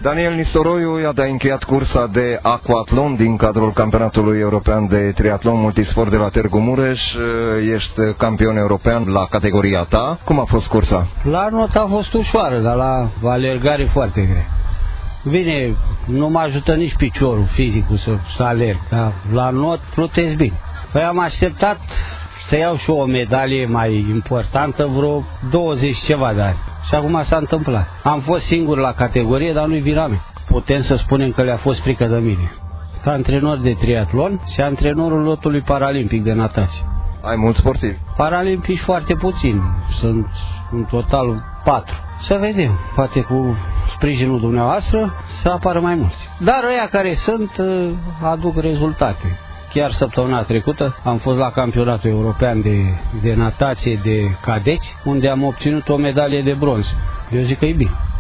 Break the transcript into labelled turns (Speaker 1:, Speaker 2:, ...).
Speaker 1: Daniel Nistoroiu, iată, a încheiat cursa de aquatlon din cadrul campionatului european de triatlon multisport de la Târgu Mureș. Ești campion european la categoria ta. Cum a fost cursa?
Speaker 2: La not a fost ușoară, dar la alergare foarte grea. Bine, nu mă ajută nici piciorul, fizicul să alerg, dar la not plutesc bine. Păi am așteptat să iau și o medalie mai importantă vreo 20 ceva de ani. Și acum s-a întâmplat. Am fost singur la categorie, dar nu-i vina mea. Putem să spunem că le-a fost frică de mine. Ca antrenor de triatlon și antrenorul lotului paralimpic de natație.
Speaker 1: Ai mulți sportivi?
Speaker 2: Paralimpici foarte puțini. Sunt în total 4. Să vedem, poate cu sprijinul dumneavoastră să apară mai mulți. Dar ăia care sunt aduc rezultate. Chiar săptămâna trecută am fost la campionatul european de natație de cadeți, unde am obținut o medalie de bronz. Eu zic că e bine.